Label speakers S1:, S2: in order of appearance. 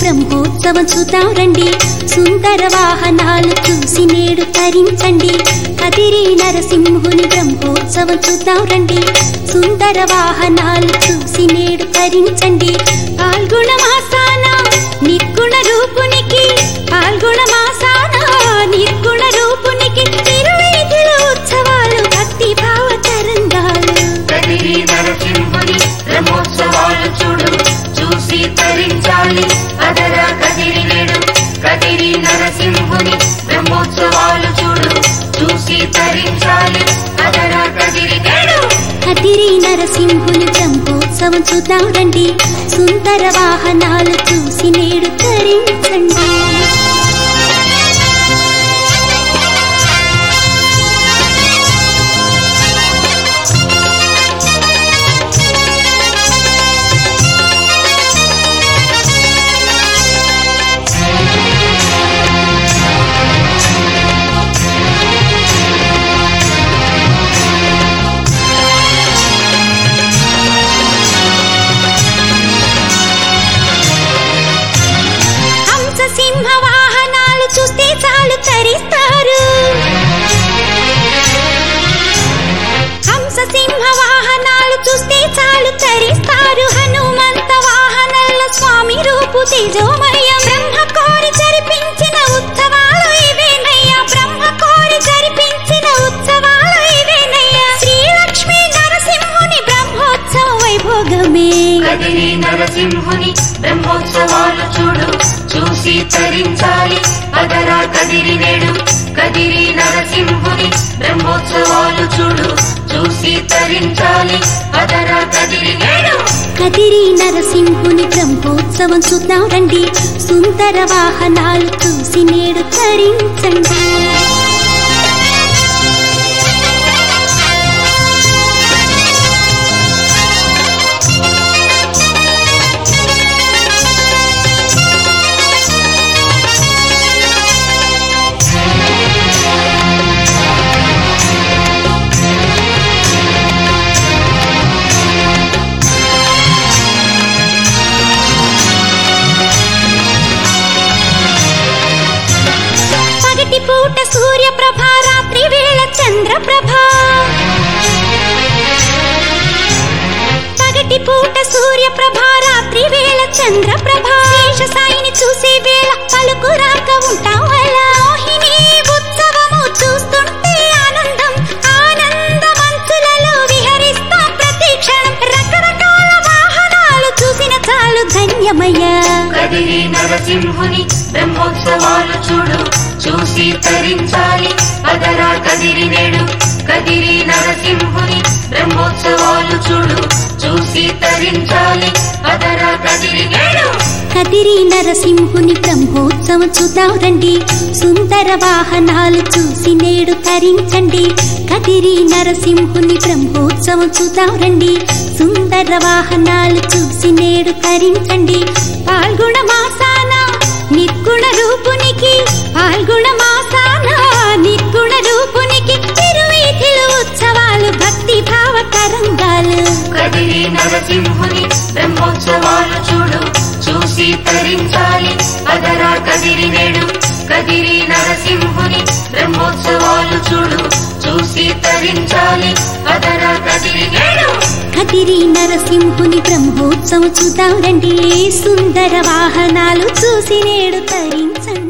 S1: బ్రహ్మోత్సవం చూద్దాం రండి. సుందర వాహనాలు చూసి నేడు తరించండి. కదిరి నరసింహుని బ్రహ్మోత్సవం చూద్దాం రండి. సుందర వాహనాలు చూసి నేడు తరించండి. పాల్గొన మాసాన నిర్గుణ రూపునికి, పాల్గొన మాసాన నిర్గుణ రూపునికి తిరువీధుల ఉత్సవాలు, భక్తి భావ తరంగాలు.
S2: కదిరి నరసింహుని బ్రహ్మోత్సవాలు చూడు, చూసి తరించాలి అదరా కదిరి నేడు. కదిరి నరసింహుని బ్రహ్మోత్సవాలు చూడు, చూసి తరించాలి అదరా కదిరి నేడు.
S1: కదిరి నరసింహుని బ్రహ్మోత్సవం చూద్దాం రండి. సుందర వాహనాలు చూసి నేడు తరించండి. సింహ వాహనాలు చూస్తే చాలు తరిస్తారు. హంస సింహ వాహనాలు చూస్తే చాలు తరిస్తారు. హనుమంత వాహనాల్లో స్వామి రూపు తేజోమయం. బ్రహ్మ కోరి జరిపించిన ఉత్సవాలు ఇవేనయ్యా, బ్రహ్మ కోరి జరిపించిన ఉత్సవాలు ఇవేనయ్యా. శ్రీలక్ష్మీ నరసింహుని బ్రహ్మోత్సవ వైభోగమే.
S2: కదిరి నరసింహుని బ్రహ్మోత్సవాలు చూడు, చూసి తరించాలి అదరా కదిరి నేడు. కదిరి నరసింహుని బ్రహ్మోత్సవాలు చూడు, చూసి తరించాలి అదరా కదిరి నేడు.
S1: కదిరి నరసింహుని బ్రహ్మోత్సవం చూద్దాం రండి. సుందర వాహనాలు చూసి నేడు తరించండి. పూట సూర్యప్రభ, రాత్రి వేళ చంద్రప్రభ. పగటి పూట సూర్యప్రభ, రాత్రి వేళ చంద్రప్రభ. శేష సాయిని చూసే వేళ పలుకు రాక ఉంటాం అలా. మోహిని ఉత్సవము చూస్తుంటే ఆనందం, ఆనంద మంచులలో విహరిస్తాం ప్రతి క్షణం. రకరకాల వాహనాలు చూసిన చాలు ధన్యమయ్యా.
S2: కదిరి నరసింహుని బ్రహ్మోత్సవాలు చూడు, చూసి తరించాలి అదరా కదిరి నేడు. కదిరి నరసింహుని బ్రహ్మోత్సవాలు చూడు, చూసి తరించాలి అదరా కదిరి నేడు.
S1: కదిరి నరసింహుని బ్రహ్మోత్సవం చూద్దాం రండి. సుందర వాహనాలు చూసి నేడు తరించండి. కదిరి నరసింహుని బ్రహ్మోత్సవం చూద్దాం రండి. సుందర వాహనాలు చూసి నేడు తరించండి. పాల్గొన మాసాన నిర్గుణ రూపునికి, పాల్గొన మాసాన నిర్గుణ రూపునికి తిరువీధుల ఉత్సవాలు, భక్తి భావ తరంగాలు.
S2: కదిరి నరసింహుని బ్రహ్మోత్సవాలు చూడు, చూసి తరించాలి అదరా కదిరి నేడు. కదిరి నరసింహుని బ్రహ్మోత్సవాలు చూడు, చూసి తరించాలి అదరా కదిరి నేడు.
S1: కదిరి నరసింహుని బ్రహ్మోత్సవం చూద్దాం రండి. సుందర వాహనాలు చూసి నేడు తరించండి.